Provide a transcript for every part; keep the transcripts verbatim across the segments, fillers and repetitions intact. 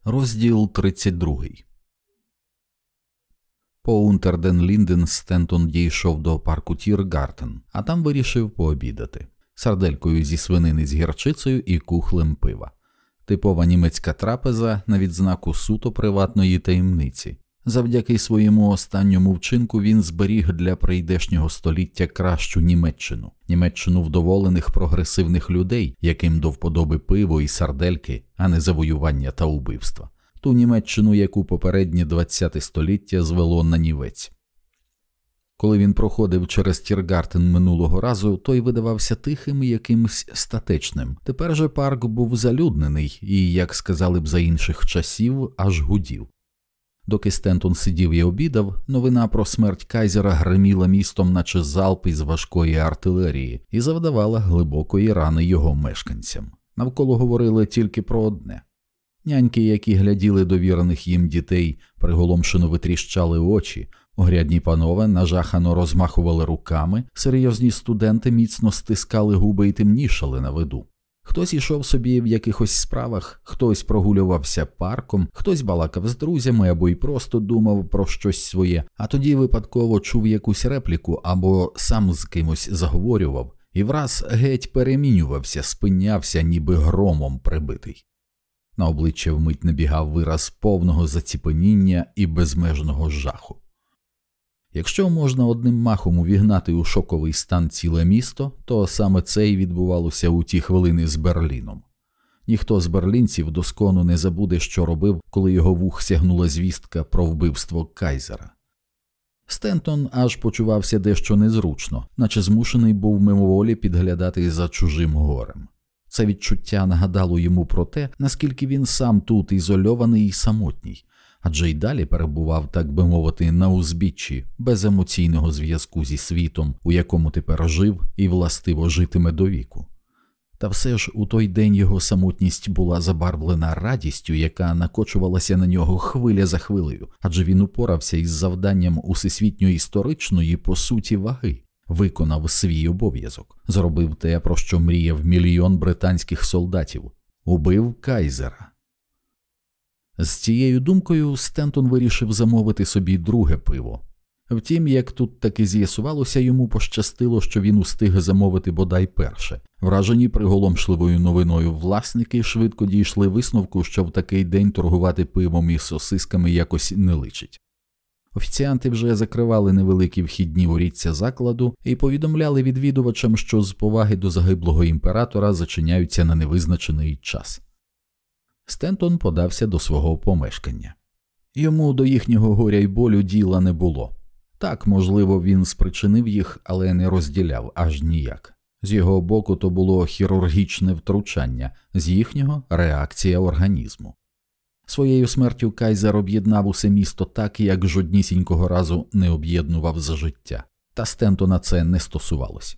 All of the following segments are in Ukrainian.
Розділ тридцять два. По Унтерден-Лінден Стентон дійшов до парку Тіргартен, а там вирішив пообідати. Сарделькою зі свинини з гірчицею і кухлем пива. Типова німецька трапеза на відзнаку суто приватної таємниці. Завдяки своєму останньому вчинку він зберіг для прийдешнього століття кращу Німеччину. Німеччину вдоволених прогресивних людей, яким до вподоби пиво і сардельки, а не завоювання та убивства. Ту Німеччину, яку попереднє ХХ століття звело на нівець. Коли він проходив через Тіргартен минулого разу, той видавався тихим і якимсь статечним. Тепер же парк був залюднений і, як сказали б за інших часів, аж гудів. Доки Стентон сидів і обідав, новина про смерть Кайзера гриміла містом, наче залп із важкої артилерії, і завдавала глибокої рани його мешканцям. Навколо говорили тільки про одне. Няньки, які гляділи довірених їм дітей, приголомшено витріщали очі, огрядні панове нажахано розмахували руками, серйозні студенти міцно стискали губи і темнішали на виду. Хтось ішов собі в якихось справах, хтось прогулювався парком, хтось балакав з друзями або й просто думав про щось своє, а тоді випадково чув якусь репліку або сам з кимось заговорював, і враз геть перемінювався, спинявся, ніби громом прибитий. На обличчя вмить набігав вираз повного заціпеніння і безмежного жаху. Якщо можна одним махом увігнати у шоковий стан ціле місто, то саме це й відбувалося у ті хвилини з Берліном. Ніхто з берлінців доскону не забуде, що робив, коли його вух сягнула звістка про вбивство Кайзера. Стентон аж почувався дещо незручно, наче змушений був мимоволі підглядати за чужим горем. Це відчуття нагадало йому про те, наскільки він сам тут ізольований і самотній, адже й далі перебував, так би мовити, на узбіччі, без емоційного зв'язку зі світом, у якому тепер жив і властиво житиме до віку. Та все ж у той день його самотність була забарвлена радістю, яка накочувалася на нього хвиля за хвилею, адже він упорався із завданням усесвітньо-історичної, по суті, ваги. Виконав свій обов'язок, зробив те, про що мріяв мільйон британських солдатів – убив Кайзера. З цією думкою Стентон вирішив замовити собі друге пиво. Втім, як тут таки з'ясувалося, йому пощастило, що він устиг замовити бодай перше. Вражені приголомшливою новиною власники швидко дійшли висновку, що в такий день торгувати пивом і сосисками якось не личить. Офіціанти вже закривали невеликі вхідні воріття закладу і повідомляли відвідувачам, що з поваги до загиблого імператора зачиняються на невизначений час. Стентон подався до свого помешкання. Йому до їхнього горя й болю діла не було. Так, можливо, він спричинив їх, але не розділяв аж ніяк. З його боку то було хірургічне втручання, з їхнього – реакція організму. Своєю смертю Кайзер об'єднав усе місто так, як жоднісінького разу не об'єднував за життя. Та Стентона це не стосувалось.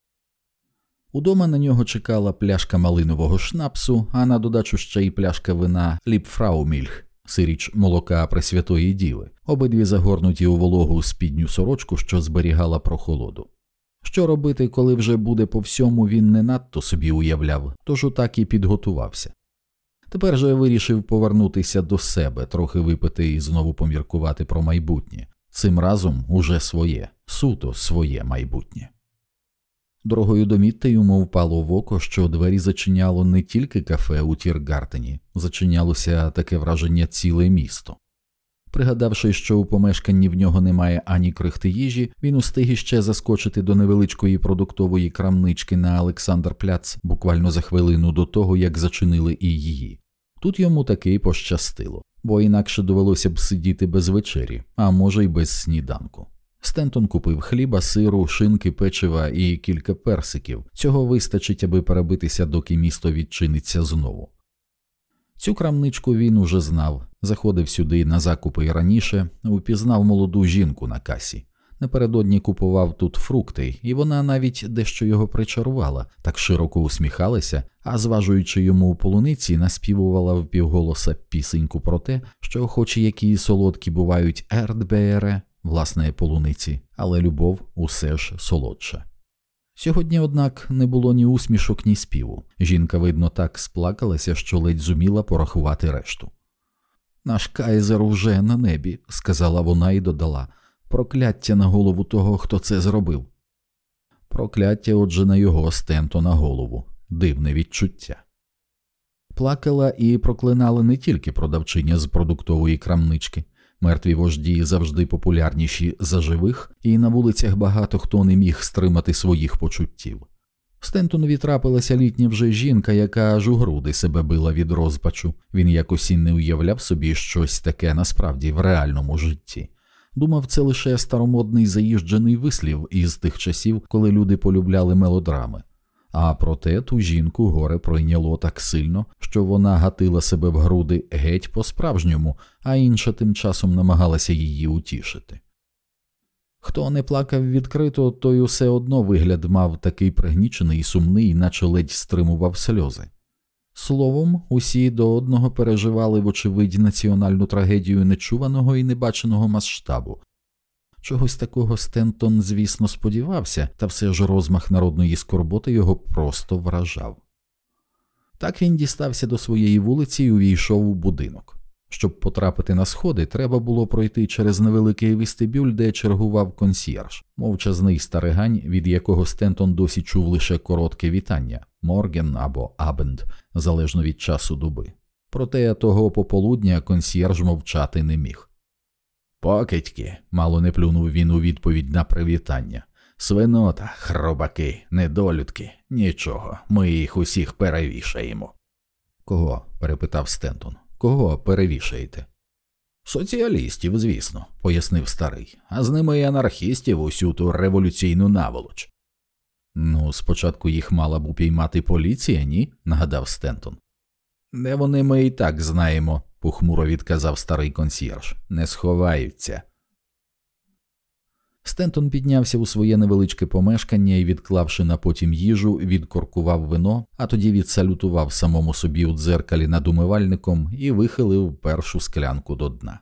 Удома на нього чекала пляшка малинового шнапсу, а на додачу ще й пляшка вина Ліпфраумільх, сиріч молока Пресвятої Діви, обидві загорнуті у вологу спідню сорочку, що зберігала прохолоду. Що робити, коли вже буде по всьому, він не надто собі уявляв, тож отак і підготувався. Тепер же вирішив повернутися до себе, трохи випити і знову поміркувати про майбутнє. Цим разом уже своє, суто своє майбутнє. Дорогою до Мітти йому впало в око, що двері зачиняло не тільки кафе у Тіргартені, зачинялося таке враження ціле місто. Пригадавши, що у помешканні в нього немає ані крихти їжі, він устиг іще заскочити до невеличкої продуктової крамнички на Олександр-Пляц буквально за хвилину до того, як зачинили і її. Тут йому таки пощастило, бо інакше довелося б сидіти без вечері, а може й без сніданку. Стентон купив хліба, сиру, шинки, печива і кілька персиків. Цього вистачить, аби перебитися, доки місто відчиниться знову. Цю крамничку він уже знав, заходив сюди на закупи й раніше, упізнав молоду жінку на касі. Напередодні купував тут фрукти, і вона навіть дещо його причарувала, так широко усміхалася, а зважуючи йому полуниці, наспівувала впівголоса пісеньку про те, що хоч які солодкі бувають ердбеєре, власне полуниці, але любов усе ж солодша. Сьогодні, однак, не було ні усмішок, ні співу. Жінка, видно, так сплакалася, що ледь зуміла порахувати решту. «Наш кайзер уже на небі», – сказала вона і додала. «Прокляття на голову того, хто це зробив». Прокляття, отже, на його Стентона голову. Дивне відчуття. Плакала і проклинала не тільки продавчиня з продуктової крамнички. Мертві вожді завжди популярніші за живих, і на вулицях багато хто не міг стримати своїх почуттів. Стентонові трапилася літня вже жінка, яка аж у груди себе била від розпачу. Він якось і не уявляв собі щось таке насправді в реальному житті. Думав, це лише старомодний заїжджений вислів із тих часів, коли люди полюбляли мелодрами. А проте ту жінку горе пройняло так сильно, що вона гатила себе в груди геть по-справжньому, а інша тим часом намагалася її утішити. Хто не плакав відкрито, той усе одно вигляд мав такий пригнічений і сумний, наче ледь стримував сльози. Словом, усі до одного переживали, вочевидь, національну трагедію нечуваного і небаченого масштабу. Чогось такого Стентон, звісно, сподівався, та все ж розмах народної скорботи його просто вражав. Так він дістався до своєї вулиці і увійшов у будинок. Щоб потрапити на сходи, треба було пройти через невеликий вестибюль, де чергував консьєрж, мовчазний старигань, від якого Стентон досі чув лише коротке вітання – «морген» або «абенд», залежно від часу доби. Проте того пополудня консьєрж мовчати не міг. «Покидьки», – мало не плюнув він у відповідь на привітання. «Свинота, хробаки, недолюдки, нічого, ми їх усіх перевішаємо». «Кого?» – перепитав Стентон. «Кого перевішаєте?» «Соціалістів, звісно», – пояснив старий, «а з ними і анархістів усю ту революційну наволоч». «Ну, спочатку їх мала б упіймати поліція, ні?» – нагадав Стентон. «Де вони, ми і так знаємо», – похмуро відказав старий консьєрж. «Не сховаються». Стентон піднявся у своє невеличке помешкання і, відклавши на потім їжу, відкоркував вино, а тоді відсалютував самому собі у дзеркалі над умивальником і вихилив першу склянку до дна.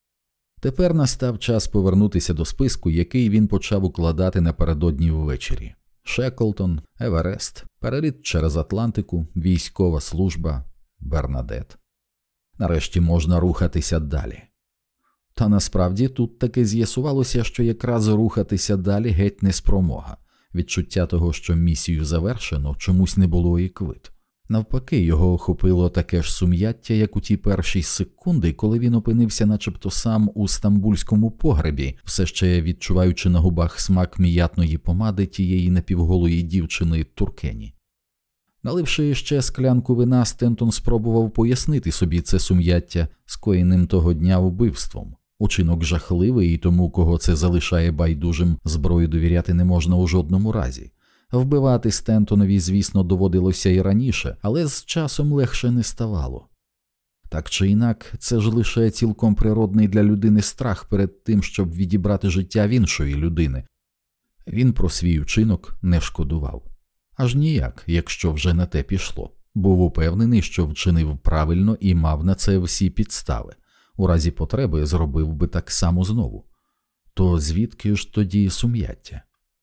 Тепер настав час повернутися до списку, який він почав укладати напередодні ввечері. Шеклтон, Еверест, переліт через Атлантику, військова служба, Бернадет. Нарешті можна рухатися далі. Та насправді тут таки з'ясувалося, що якраз рухатися далі геть не спромога. Відчуття того, що місію завершено, чомусь не було і квит. Навпаки, його охопило таке ж сум'яття, як у ті перші секунди, коли він опинився начебто сам у стамбульському погребі, все ще відчуваючи на губах смак м'ятної помади тієї напівголої дівчини Туркені. Наливши ще склянку вина, Стентон спробував пояснити собі це сум'яття скоєним того дня вбивством. Учинок жахливий, і тому, кого це залишає байдужим, зброю довіряти не можна у жодному разі. Вбивати Стентонові, звісно, доводилося і раніше, але з часом легше не ставало. Так чи інак, це ж лише цілком природний для людини страх перед тим, щоб відібрати життя в іншої людини. Він про свій учинок не шкодував. Аж ніяк, якщо вже на те пішло. Був упевнений, що вчинив правильно і мав на це всі підстави. У разі потреби зробив би так само знову. То звідки ж тоді сум'яття?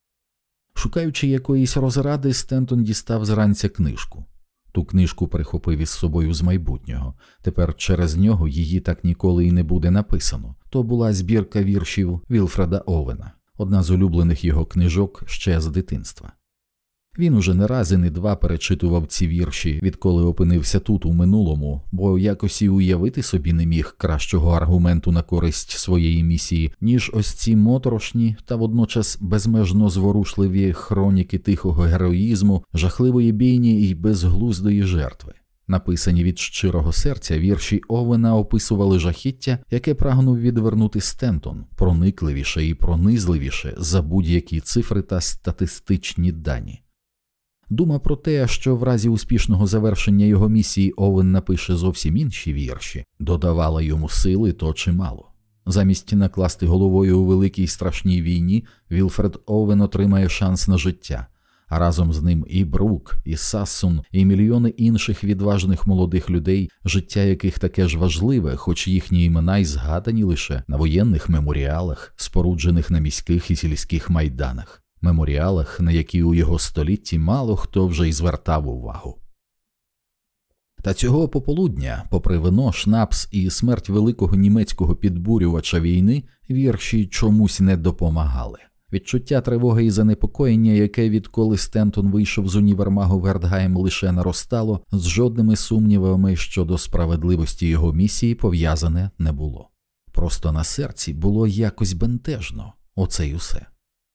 Шукаючи якоїсь розради, Стентон дістав зранця книжку. Ту книжку прихопив із собою з майбутнього. Тепер через нього її так ніколи і не буде написано. То була збірка віршів Вільфреда Овена, одна з улюблених його книжок ще з дитинства. Він уже не раз і не два перечитував ці вірші, відколи опинився тут у минулому, бо якось і уявити собі не міг кращого аргументу на користь своєї місії, ніж ось ці моторошні та водночас безмежно зворушливі хроніки тихого героїзму, жахливої бійні і безглуздої жертви. Написані від щирого серця, вірші Овена описували жахіття, яке прагнув відвернути Стентон, проникливіше і пронизливіше за будь-які цифри та статистичні дані. Дума про те, що в разі успішного завершення його місії Овен напише зовсім інші вірші, додавала йому сили то чимало. Замість накласти головою у великій страшній війні, Вільфред Овен отримає шанс на життя, а разом з ним і Брук, і Сассун, і мільйони інших відважних молодих людей, життя яких таке ж важливе, хоч їхні імена й згадані лише на воєнних меморіалах, споруджених на міських і сільських майданах. Меморіалах, на які у його столітті мало хто вже й звертав увагу. Та цього пополудня, попри вино, шнапс і смерть великого німецького підбурювача війни, вірші чомусь не допомагали. Відчуття тривоги і занепокоєння, яке відколи Стентон вийшов з універмагу Вертгайм, лише наростало, з жодними сумнівами щодо справедливості його місії пов'язане не було. Просто на серці було якось бентежно. Оце й усе.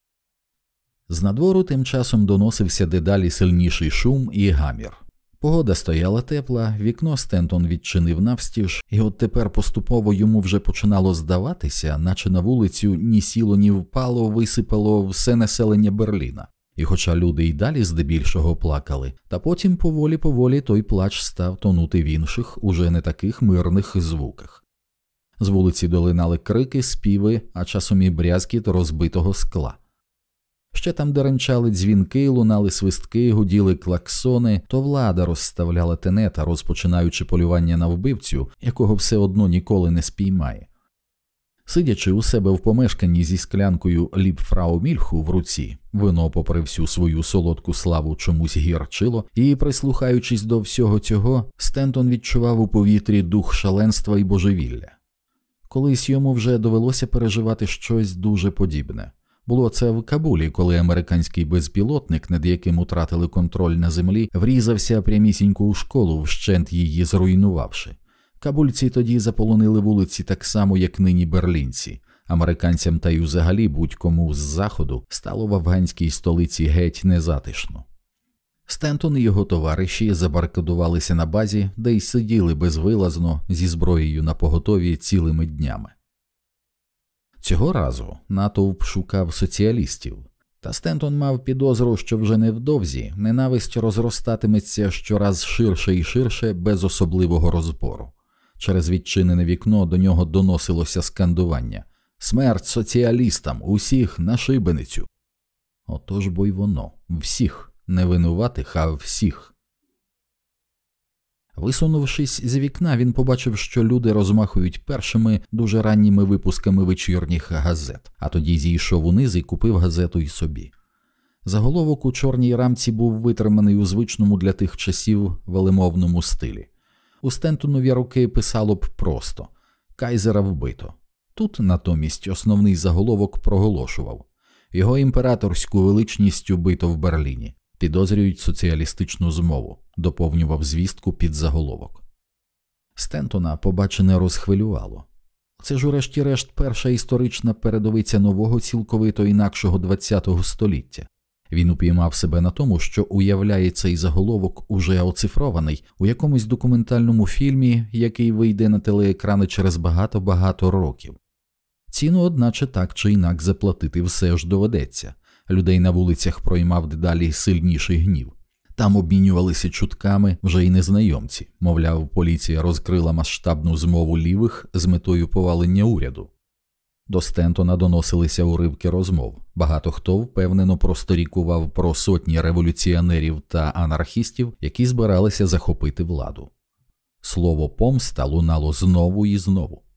З надвору тим часом доносився дедалі сильніший шум і гамір. Погода стояла тепла, вікно Стентон відчинив навстіж, і от тепер поступово йому вже починало здаватися, наче на вулицю ні сіло, ні впало висипало все населення Берліна. І хоча люди й далі здебільшого плакали, та потім поволі-поволі той плач став тонути в інших, уже не таких мирних звуках. З вулиці долинали крики, співи, а часом і брязкіт розбитого скла. Ще там деренчали дзвінки, лунали свистки, гуділи клаксони, то влада розставляла тенета, розпочинаючи полювання на вбивцю, якого все одно ніколи не спіймає. Сидячи у себе в помешканні зі склянкою Ліпфрау Мільху в руці, вино, попри всю свою солодку славу, чомусь гірчило, і, прислухаючись до всього цього, Стентон відчував у повітрі дух шаленства і божевілля. Колись йому вже довелося переживати щось дуже подібне. Було це в Кабулі, коли американський безпілотник, над яким утратили контроль на землі, врізався прямісінько у школу, вщент її зруйнувавши. Кабульці тоді заполонили вулиці так само, як нині берлінці. Американцям та й взагалі будь-кому з заходу стало в афганській столиці геть незатишно. Стентон і його товариші забарикадувалися на базі, де й сиділи безвилазно зі зброєю напоготові цілими днями. Цього разу натовп шукав соціалістів, та Стентон мав підозру, що вже невдовзі ненависть розростатиметься щораз ширше і ширше без особливого розбору. Через відчинене вікно до нього доносилося скандування «Смерть соціалістам! Усіх на шибеницю!» Отож бо й воно. Всіх. Не винуватих, а всіх. Висунувшись з вікна, він побачив, що люди розмахують першими дуже ранніми випусками вечірніх газет, а тоді зійшов униз і купив газету й собі. Заголовок у чорній рамці був витриманий у звичному для тих часів велемовному стилі. У Стентонові руки писало б просто «Кайзера вбито». Тут натомість основний заголовок проголошував «Його імператорську величність убито в Берліні. Підозрюють соціалістичну змову», доповнював звістку під заголовок. Стентона побачене розхвилювало. Це ж урешті-решт перша історична передовиця нового цілковито інакшого ХХ століття. Він упіймав себе на тому, що уявляє цей заголовок уже оцифрований у якомусь документальному фільмі, який вийде на телеекрани через багато-багато років. Ціну, одначе, так чи інак заплатити все ж доведеться. Людей на вулицях проймав дедалі сильніший гнів. Там обмінювалися чутками вже й незнайомці. Мовляв, поліція розкрила масштабну змову лівих з метою повалення уряду. До Стентона доносилися уривки розмов. Багато хто впевнено просторікував про сотні революціонерів та анархістів, які збиралися захопити владу. Слово «помста» лунало знову і знову.